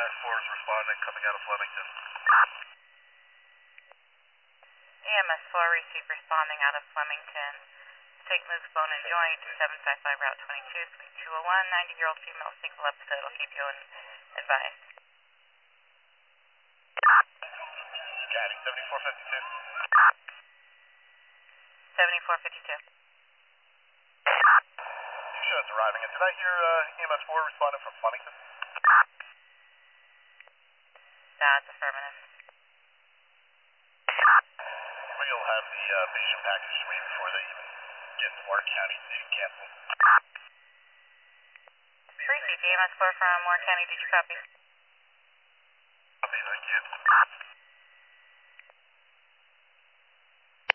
EMS 4 is responding, coming out of Flemington. EMS 4 receive responding out of Flemington. St. Luke's Bone and Joint, 755 Route 22, Suite 201, 90-year-old female single episode. I'll keep you advised. Scanning 7452. 7452. Two shows arriving, and did I hear EMS 4 responding from Flemington? That's affirmative. We'll have the patient package to me before they even get into Moore County so you can cancel. Receive EMS 4 from Moore County, did you copy? Copy, thank you.